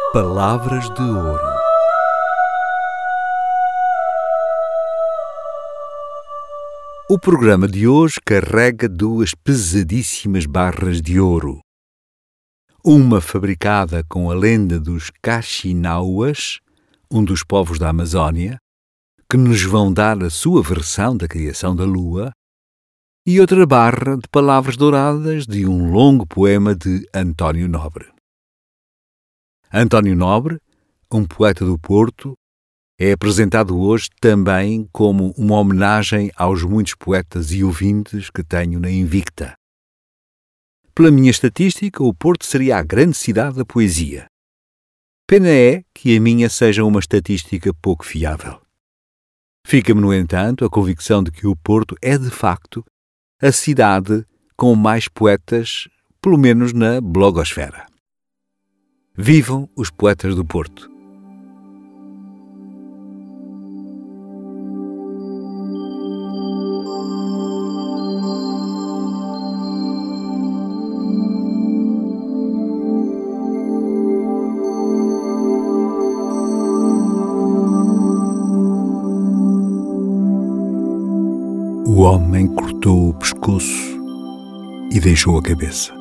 Palavras de Ouro. O programa de hoje carrega duas pesadíssimas barras de ouro. Uma fabricada com a lenda dos Kaxinauas, um dos povos da Amazónia, que nos vão dar a sua versão da criação da Lua, e outra barra de palavras douradas de um longo poema de António Nobre. António Nobre, um poeta do Porto, é apresentado hoje também como uma homenagem aos muitos poetas e ouvintes que tenho na Invicta. Pela minha estatística, o Porto seria a grande cidade da poesia. Pena é que a minha seja uma estatística pouco fiável. Fica-me, no entanto, a convicção de que o Porto é, de facto, a cidade com mais poetas, pelo menos na blogosfera. Vivam os poetas do Porto! O homem cortou o pescoço e deixou a cabeça.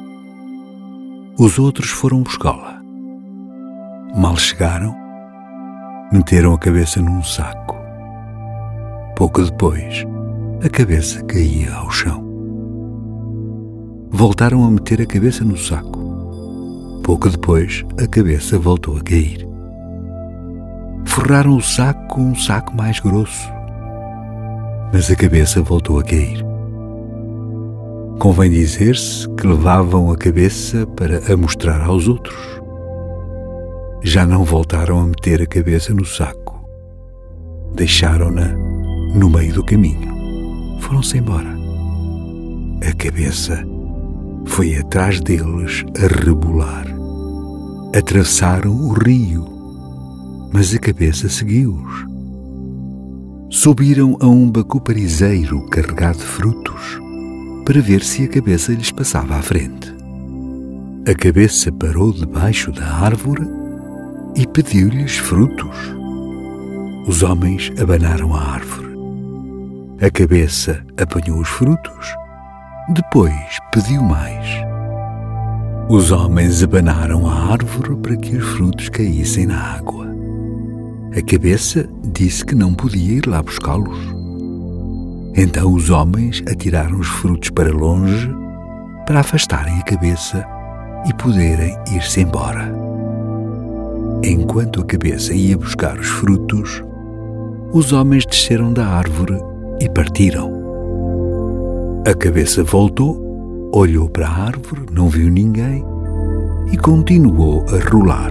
Os outros foram buscá-la. Mal chegaram, meteram a cabeça num saco. Pouco depois, a cabeça caía ao chão. Voltaram a meter a cabeça no saco. Pouco depois, a cabeça voltou a cair. Forraram o saco com um saco mais grosso, mas a cabeça voltou a cair. Convém dizer-se que levavam a cabeça para a mostrar aos outros. Já não voltaram a meter a cabeça no saco. Deixaram-na no meio do caminho. Foram-se embora. A cabeça foi atrás deles a rebolar. Atravessaram o rio, mas a cabeça seguiu-os. Subiram a um bacuparizeiro carregado de frutos para ver se a cabeça lhes passava à frente. A cabeça parou debaixo da árvore e pediu-lhes frutos. Os homens abanaram a árvore. A cabeça apanhou os frutos, depois pediu mais. Os homens abanaram a árvore para que os frutos caíssem na água. A cabeça disse que não podia ir lá buscá-los. Então os homens atiraram os frutos para longe para afastarem a cabeça e poderem ir-se embora. Enquanto a cabeça ia buscar os frutos, os homens desceram da árvore e partiram. A cabeça voltou, olhou para a árvore, não viu ninguém e continuou a rolar.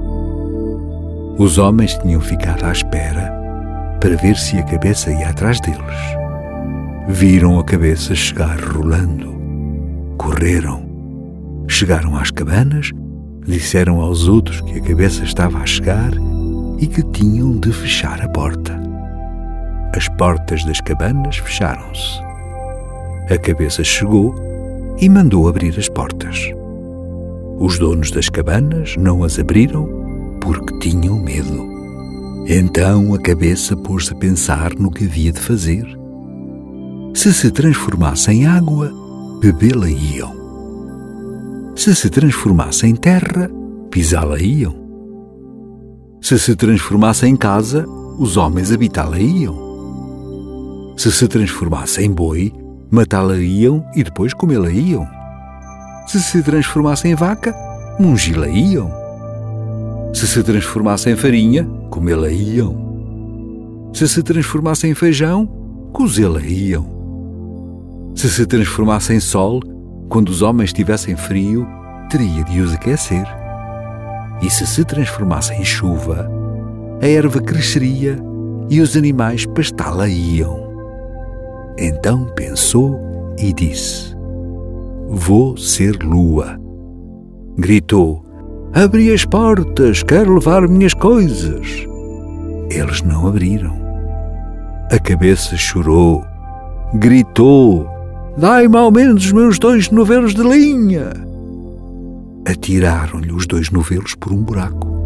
Os homens tinham ficado à espera para ver se a cabeça ia atrás deles. Viram a cabeça chegar rolando. Correram. Chegaram às cabanas, disseram aos outros que a cabeça estava a chegar e que tinham de fechar a porta. As portas das cabanas fecharam-se. A cabeça chegou e mandou abrir as portas. Os donos das cabanas não as abriram porque tinham medo. Então a cabeça pôs-se a pensar no que havia de fazer. Se transformasse em água, bebê-la iam. Se transformasse em terra, pisá-la iam. Se transformasse em casa, os homens habitá-la iam. Se transformasse em boi, matá-la iam e depois comê-la iam. Se transformasse em vaca, mungi-la iam. Se transformasse em farinha, comê-la iam. Se transformasse em feijão, cozê-la iam. Se transformasse em sol, quando os homens tivessem frio, teria de os aquecer. E se transformasse em chuva, a erva cresceria e os animais pastá-la iam. Então pensou e disse: Vou ser lua. Gritou: Abri as portas, quero levar minhas coisas. Eles não abriram. A cabeça chorou, gritou: Dai-me ao menos os meus 2 novelos de linha. Atiraram-lhe os 2 novelos por um buraco.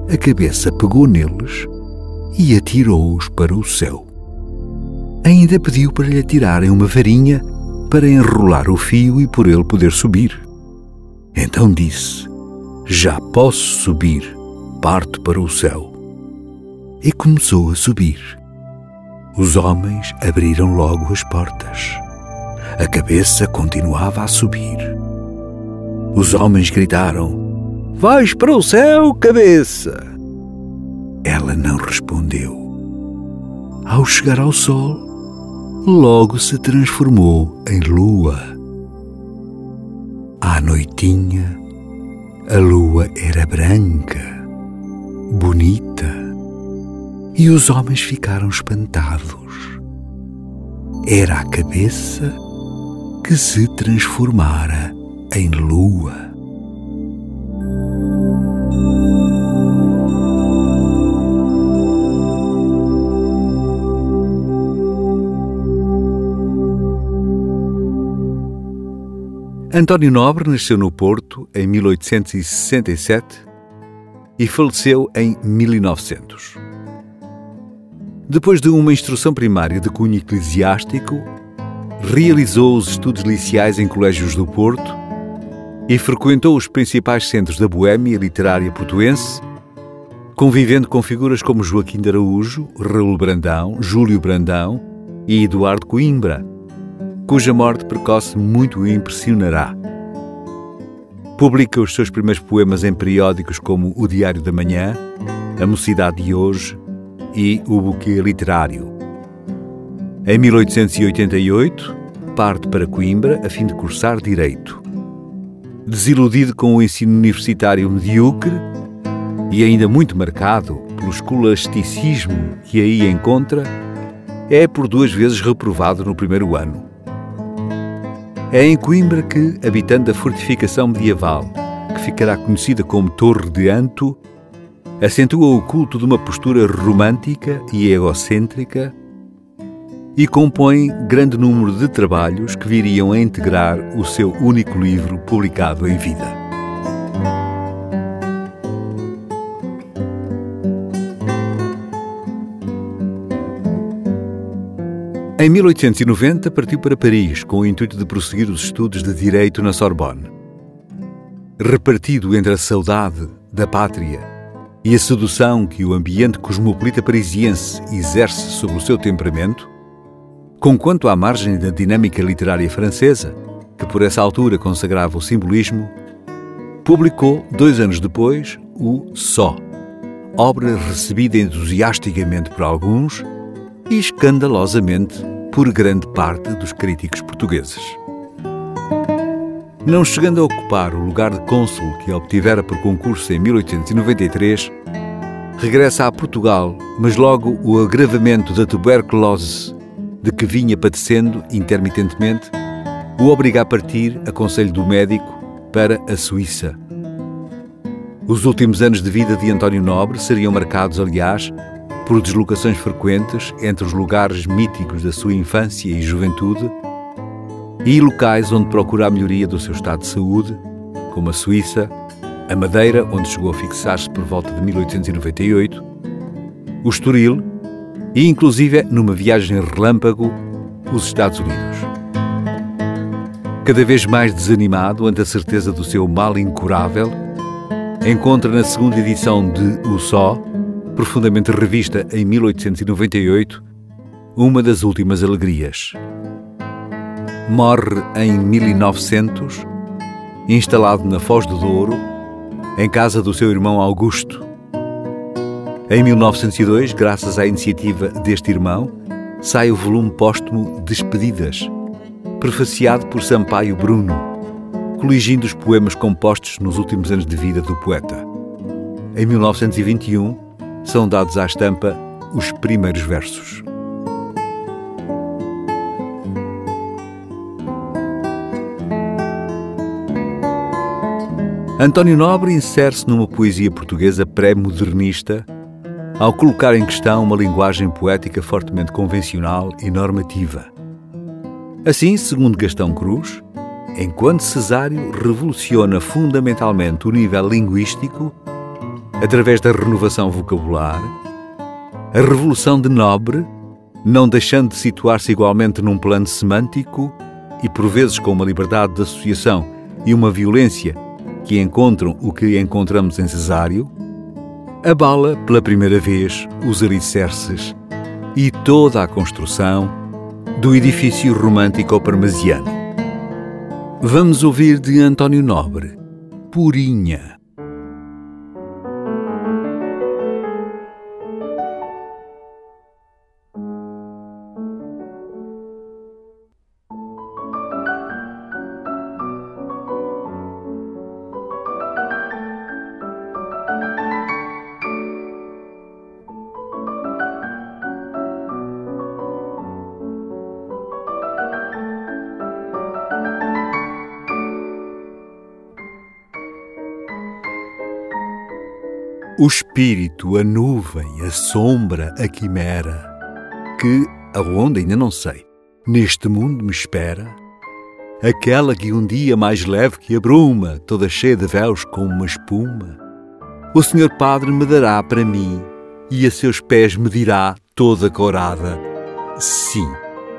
a cabeça pegou neles e atirou-os para o céu. Ainda pediu para lhe atirarem uma varinha para enrolar o fio e por ele poder subir. Então disse: já posso subir, parto para o céu. E começou a subir. Os homens abriram logo as portas. A cabeça continuava a subir. Os homens gritaram: vais para o céu, cabeça! Ela não respondeu. Ao chegar ao sol, logo se transformou em lua. À noitinha, a lua era branca, bonita, e os homens ficaram espantados. Era a cabeça que se transformara em lua. António Nobre nasceu no Porto em 1867 e faleceu em 1900. Depois de uma instrução primária de cunho eclesiástico, realizou os estudos liceais em colégios do Porto e frequentou os principais centros da boêmia literária portuense, convivendo com figuras como Joaquim de Araújo, Raul Brandão, Júlio Brandão e Eduardo Coimbra, cuja morte precoce muito o impressionará. Publica os seus primeiros poemas em periódicos como O Diário da Manhã, A Mocidade de Hoje e O Buquê Literário. Em 1888, parte para Coimbra a fim de cursar Direito. Desiludido com o ensino universitário medíocre e ainda muito marcado pelo escolasticismo que aí encontra, é por 2 vezes reprovado no primeiro ano. É em Coimbra que, habitando a fortificação medieval, que ficará conhecida como Torre de Anto, acentua o culto de uma postura romântica e egocêntrica e compõe grande número de trabalhos que viriam a integrar o seu único livro publicado em vida. Em 1890 partiu para Paris com o intuito de prosseguir os estudos de Direito na Sorbonne. Repartido entre a saudade da pátria e a sedução que o ambiente cosmopolita parisiense exerce sobre o seu temperamento, conquanto à margem da dinâmica literária francesa, que por essa altura consagrava o simbolismo, publicou 2 anos depois o Só, obra recebida entusiasticamente por alguns e escandalosamente por grande parte dos críticos portugueses. Não chegando a ocupar o lugar de cônsul que obtivera por concurso em 1893, regressa a Portugal, mas logo o agravamento da tuberculose de que vinha padecendo intermitentemente o obriga a partir, a conselho do médico, para a Suíça. Os últimos anos de vida de António Nobre seriam marcados, aliás, por deslocações frequentes entre os lugares míticos da sua infância e juventude e locais onde procura a melhoria do seu estado de saúde, como a Suíça, a Madeira, onde chegou a fixar-se por volta de 1898, o Estoril e, inclusive, numa viagem relâmpago, os Estados Unidos. Cada vez mais desanimado ante a certeza do seu mal incurável, encontra na segunda edição de O Só, profundamente revista em 1898, uma das últimas alegrias. Morre em 1900, instalado na Foz do Douro, em casa do seu irmão Augusto. Em 1902, graças à iniciativa deste irmão, sai o volume póstumo Despedidas, prefaciado por Sampaio Bruno, coligindo os poemas compostos nos últimos anos de vida do poeta. Em 1921, são dados à estampa os primeiros versos. António Nobre insere-se numa poesia portuguesa pré-modernista ao colocar em questão uma linguagem poética fortemente convencional e normativa. Assim, segundo Gastão Cruz, enquanto Cesário revoluciona fundamentalmente o nível linguístico, através da renovação vocabular, a revolução de nobre, não deixando de situar-se igualmente num plano semântico e por vezes com uma liberdade de associação e uma violência que encontram o que encontramos em Cesário, abala pela primeira vez os alicerces e toda a construção do edifício romântico parmesiano. Vamos ouvir de António Nobre, Purinha. O espírito, a nuvem, a sombra, a quimera, que, aonde ainda não sei, neste mundo me espera, aquela que um dia mais leve que a bruma, toda cheia de véus como uma espuma, o Senhor Padre me dará para mim e a seus pés me dirá, toda corada, sim.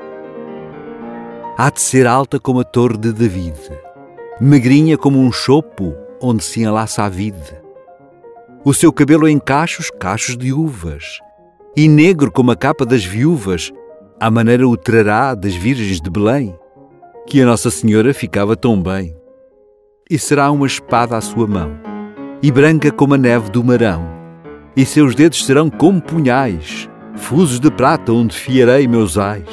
Há de ser alta como a torre de David, magrinha como um chopo onde se enlaça a vide. O seu cabelo em cachos de uvas, e negro como a capa das viúvas, à maneira o trará das virgens de Belém, que a Nossa Senhora ficava tão bem. E será uma espada à sua mão, e branca como a neve do marão, e seus dedos serão como punhais, fusos de prata onde fiarei meus ais.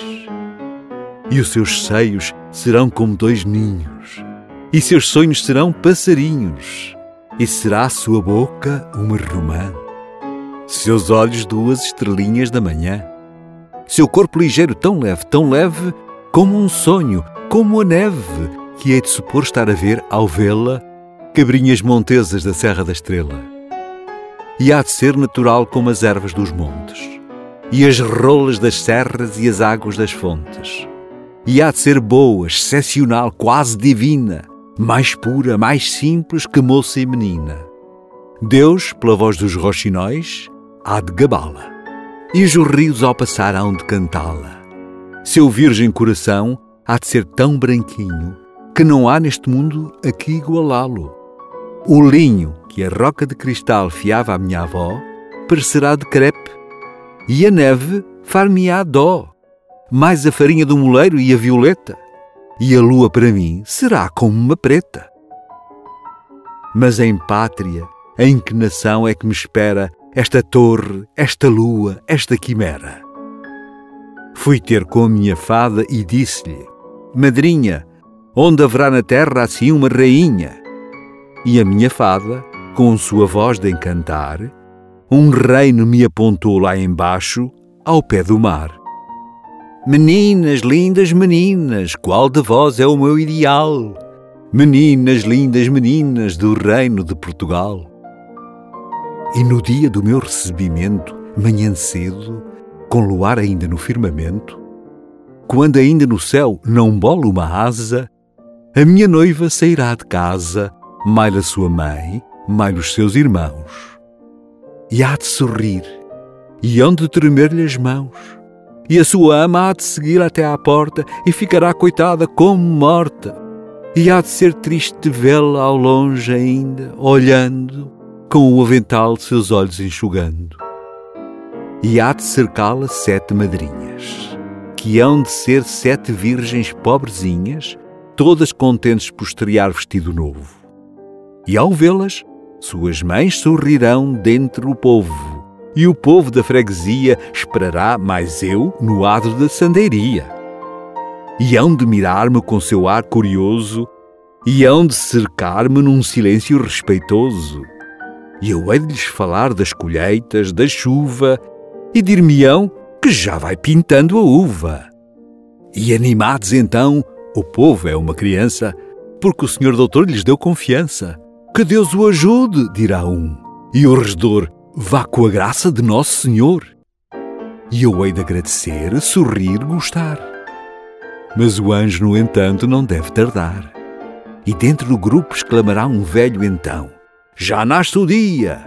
E os seus seios serão como 2 ninhos, e seus sonhos serão passarinhos, e será a sua boca uma romã, seus olhos 2 estrelinhas da manhã, seu corpo ligeiro tão leve, como um sonho, como a neve, que hei de supor estar a ver, ao vê-la, cabrinhas montesas da Serra da Estrela. E há de ser natural como as ervas dos montes, e as rolas das serras e as águas das fontes. E há de ser boa, excepcional, quase divina, mais pura, mais simples que moça e menina. Deus, pela voz dos roxinóis, há de gabá-la, e os rios ao passar hão de cantá-la. Seu virgem coração há de ser tão branquinho que não há neste mundo a que igualá-lo. O linho que a roca de cristal fiava à minha avó parecerá de crepe, e a neve far-me-á dó, mais a farinha do moleiro e a violeta, e a lua para mim será como uma preta. Mas em pátria, em que nação é que me espera esta torre, esta lua, esta quimera? Fui ter com a minha fada e disse-lhe: madrinha, onde haverá na terra assim uma rainha? E a minha fada, com sua voz de encantar, um reino me apontou lá embaixo, ao pé do mar. Meninas, lindas meninas, qual de vós é o meu ideal? Meninas, lindas meninas do reino de Portugal. E no dia do meu recebimento, manhã cedo, com luar ainda no firmamento, quando ainda no céu não bola uma asa, a minha noiva sairá de casa, mais a sua mãe, mais os seus irmãos. E há de sorrir, e hão de tremer-lhe as mãos, e a sua ama há de seguir até à porta e ficará coitada como morta. E há de ser triste vê-la ao longe ainda, olhando, com o avental de seus olhos enxugando. E há de cercá-la 7 madrinhas, que hão de ser 7 virgens pobrezinhas, todas contentes por estrear vestido novo. E ao vê-las, suas mães sorrirão dentre o povo, e o povo da freguesia esperará mais eu no adro da sandeiria. E hão de mirar-me com seu ar curioso, e hão de cercar-me num silêncio respeitoso. E eu hei de lhes falar das colheitas, da chuva, e dir-me-ão que já vai pintando a uva. E animados então, o povo é uma criança, porque o senhor doutor lhes deu confiança. Que Deus o ajude, dirá um, e o regedor: vá com a graça de Nosso Senhor. E eu hei de agradecer, sorrir, gostar. Mas o anjo, no entanto, não deve tardar. E dentro do grupo exclamará um velho então: já nasce o dia!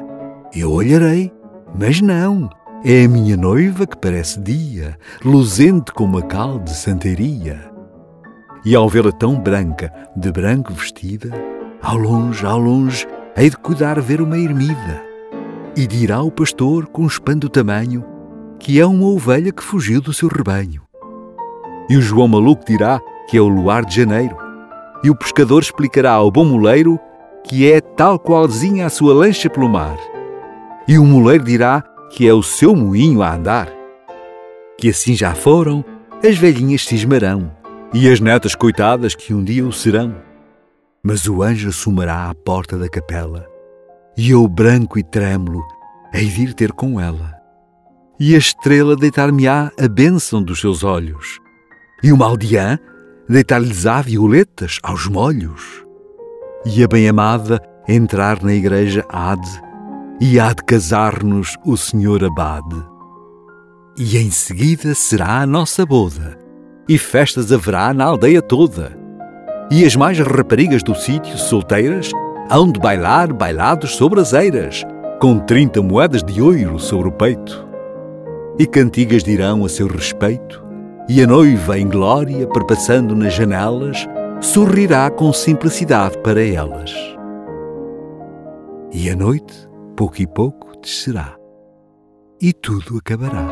Eu olharei, mas não, é a minha noiva que parece dia, luzente como a cal de santeria. E ao vê-la tão branca, de branco vestida, ao longe, hei de cuidar ver uma ermida. E dirá o pastor com espanto tamanho que é uma ovelha que fugiu do seu rebanho. E o João maluco dirá que é o luar de janeiro. E o pescador explicará ao bom moleiro que é tal qualzinha a sua lancha pelo mar. E o moleiro dirá que é o seu moinho a andar. Que assim já foram, as velhinhas cismarão, e as netas coitadas que um dia o serão. Mas o anjo assumirá à porta da capela, e eu branco e trêmulo hei de ir ter com ela. E a estrela deitar-me-á a bênção dos seus olhos, e uma aldeã deitar-lhes-á violetas aos molhos. E a bem-amada entrar na igreja e há de casar-nos o senhor abade. E em seguida será a nossa boda, e festas haverá na aldeia toda. E as mais raparigas do sítio, solteiras, hão de bailar bailados sobre as eiras, com 30 moedas de ouro sobre o peito. E cantigas dirão a seu respeito, e a noiva em glória, perpassando nas janelas, sorrirá com simplicidade para elas. E a noite, pouco e pouco, descerá, e tudo acabará.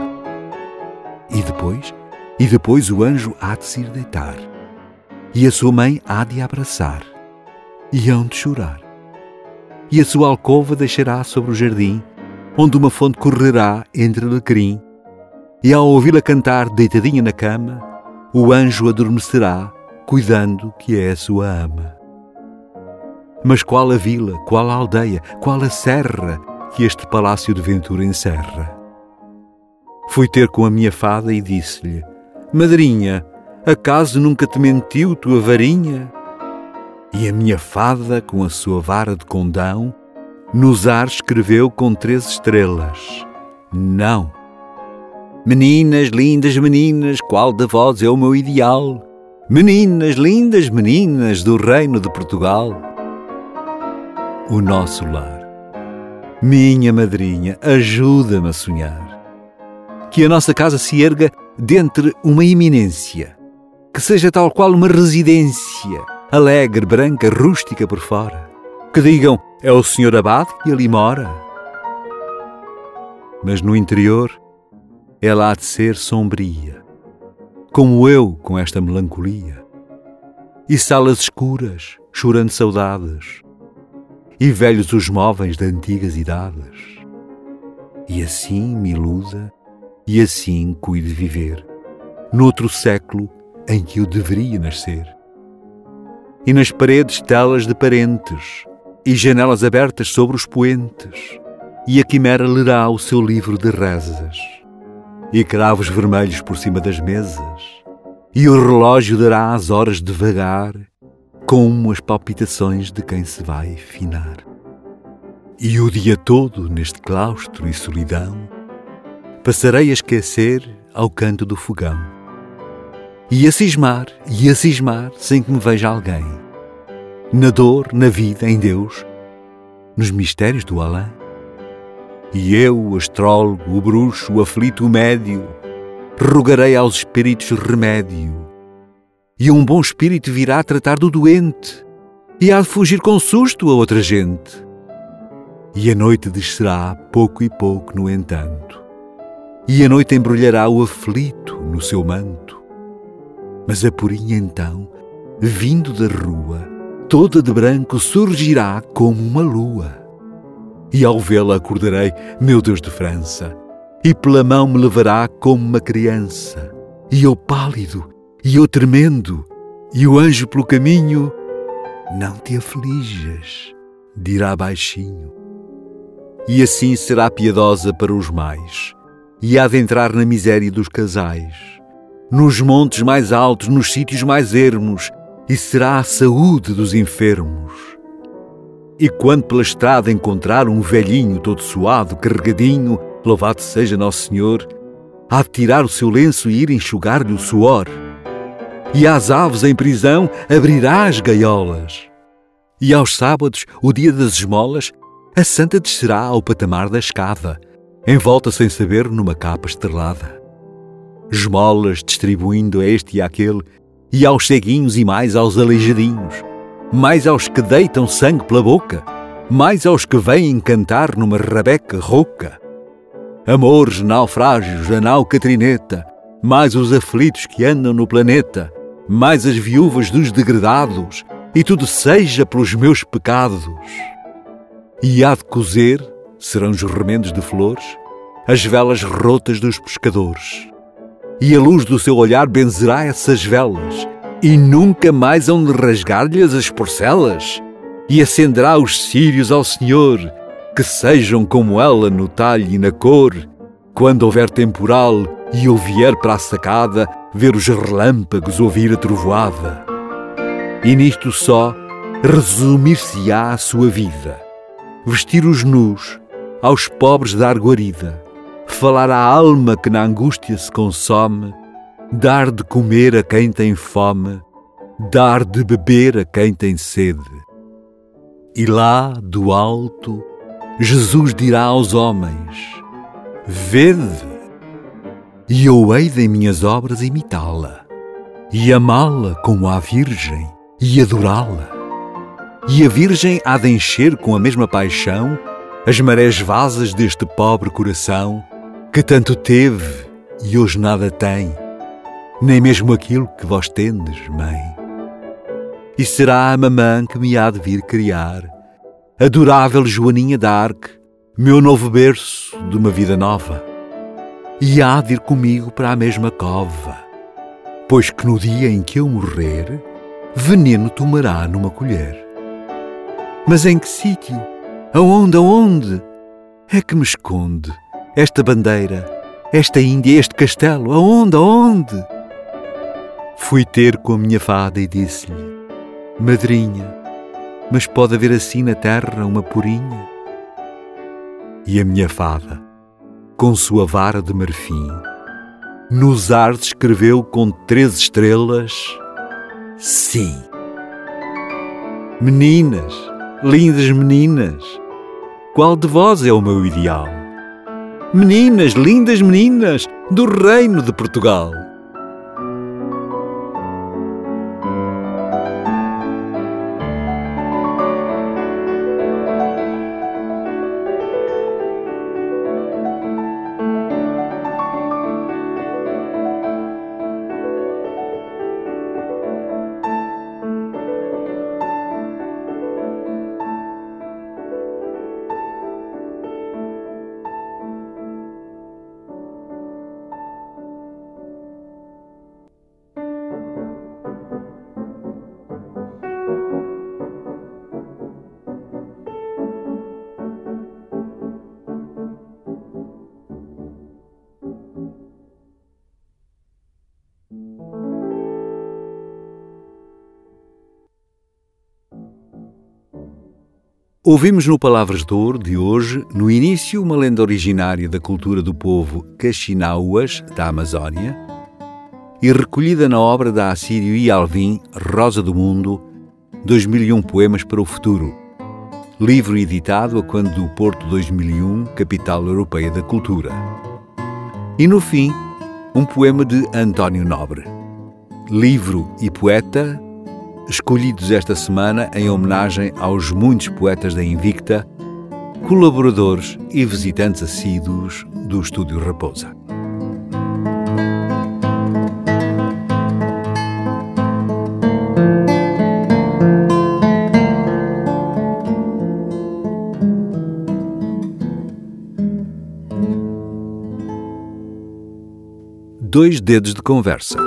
E depois o anjo há de se ir deitar, e a sua mãe há de abraçar, e hão de chorar. E a sua alcova deixará sobre o jardim, onde uma fonte correrá entre alecrim, e ao ouvi-la cantar deitadinha na cama, o anjo adormecerá, cuidando que é a sua ama. Mas qual a vila, qual a aldeia, qual a serra que este palácio de ventura encerra? Fui ter com a minha fada e disse-lhe: Madrinha, acaso nunca te mentiu tua varinha? E a minha fada, com a sua vara de condão, nos ares escreveu com 3 estrelas: Não. Meninas, lindas meninas, qual de vós é o meu ideal? Meninas, lindas meninas do reino de Portugal. O nosso lar. Minha madrinha, ajuda-me a sonhar. Que a nossa casa se erga dentre uma eminência, que seja tal qual uma residência, alegre, branca, rústica por fora. Que digam, é o senhor abade que ali mora. Mas no interior, ela há de ser sombria, como eu com esta melancolia, e salas escuras, chorando saudades, e velhos os móveis de antigas idades. E assim me iluda, e assim cuide viver, noutro século em que eu deveria nascer. E nas paredes telas de parentes, e janelas abertas sobre os poentes, e a quimera lerá o seu livro de rezas, e cravos vermelhos por cima das mesas, e o relógio dará as horas devagar, como as palpitações de quem se vai finar. E o dia todo neste claustro e solidão passarei a esquecer ao canto do fogão, e a cismar, sem que me veja alguém, na dor, na vida, em Deus, nos mistérios do além. E eu, o astrólogo, o bruxo, o aflito, o médio, rogarei aos espíritos remédio, e um bom espírito virá tratar do doente, e há de fugir com susto a outra gente. E a noite descerá pouco e pouco, no entanto, e a noite embrulhará o aflito no seu manto. Mas a porinha então, vindo da rua, toda de branco, surgirá como uma lua. E ao vê-la acordarei, meu Deus de França, e pela mão me levará como uma criança, e eu pálido, e eu tremendo, e o anjo pelo caminho: Não te aflijas, dirá baixinho. E assim será piedosa para os mais, e há de entrar na miséria dos casais, nos montes mais altos, nos sítios mais ermos, e será a saúde dos enfermos. E quando pela estrada encontrar um velhinho todo suado, carregadinho, louvado seja Nosso Senhor, há de tirar o seu lenço e ir enxugar-lhe o suor. E às aves em prisão abrirá as gaiolas. E aos sábados, o dia das esmolas, A santa descerá ao patamar da escada, envolta sem saber numa capa estrelada. Esmolas distribuindo a este e àquele, e aos ceguinhos e mais aos aleijadinhos, mais aos que deitam sangue pela boca, mais aos que vêm cantar numa rabeca rouca. Amores, naufrágios, a nau Catrineta, mais os aflitos que andam no planeta, mais as viúvas dos degradados, e tudo seja pelos meus pecados. E há de cozer, serão os remendos de flores, as velas rotas dos pescadores. E a luz do seu olhar benzerá essas velas, e nunca mais hão de rasgar-lhes as porcelas, e acenderá os círios ao Senhor, que sejam como ela no talho e na cor, quando houver temporal e eu vier para a sacada ver os relâmpagos, ouvir a trovoada. E nisto só resumir-se-á a sua vida, vestir os nus, aos pobres dar guarida, falar à alma que na angústia se consome, dar de comer a quem tem fome, dar de beber a quem tem sede. E lá, do alto, Jesus dirá aos homens: vede, e eu hei de em minhas obras imitá-la, e amá-la como a Virgem, e adorá-la. E a Virgem há de encher com a mesma paixão as marés vasas deste pobre coração, que tanto teve e hoje nada tem, nem mesmo aquilo que vós tendes, mãe. E será a mamã que me há de vir criar, adorável Joaninha d'Arc, meu novo berço de uma vida nova, e há de ir comigo para a mesma cova, pois que no dia em que eu morrer, veneno tomará numa colher. Mas em que sítio? Aonde é que me esconde esta bandeira, esta Índia, este castelo? Aonde? Fui ter com a minha fada e disse-lhe: madrinha, mas pode haver assim na terra uma porinha? E a minha fada, com sua vara de marfim, nos ares escreveu com 3 estrelas: sim. Meninas, lindas meninas, qual de vós é o meu ideal? Meninas, lindas meninas, do reino de Portugal. Ouvimos no Palavras de Ouro de hoje, no início, uma lenda originária da cultura do povo Caxinauas, da Amazónia, e recolhida na obra da Assírio e Alvim, Rosa do Mundo, 2001 Poemas para o Futuro, livro editado a quando do Porto 2001, Capital Europeia da Cultura. E no fim, um poema de António Nobre, livro e poeta, escolhidos esta semana em homenagem aos muitos poetas da Invicta, colaboradores e visitantes assíduos do Estúdio Raposa. Dois dedos de conversa.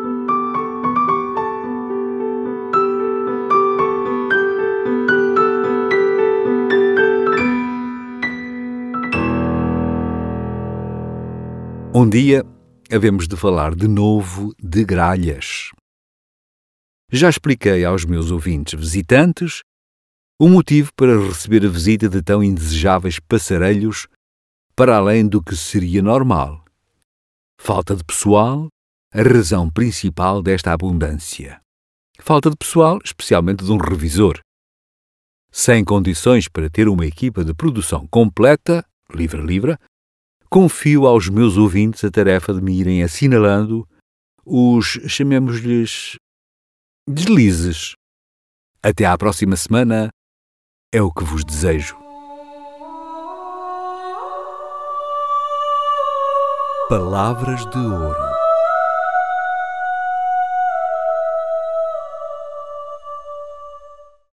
Um dia, havemos de falar de novo de gralhas. Já expliquei aos meus ouvintes visitantes o motivo para receber a visita de tão indesejáveis passarelhos para além do que seria normal. Falta de pessoal, a razão principal desta abundância. Falta de pessoal, especialmente de um revisor. Sem condições para ter uma equipa de produção completa, livre a livre, confio aos meus ouvintes a tarefa de me irem assinalando os, chamemos-lhes, deslizes. Até à próxima semana, é o que vos desejo. Palavras de Ouro.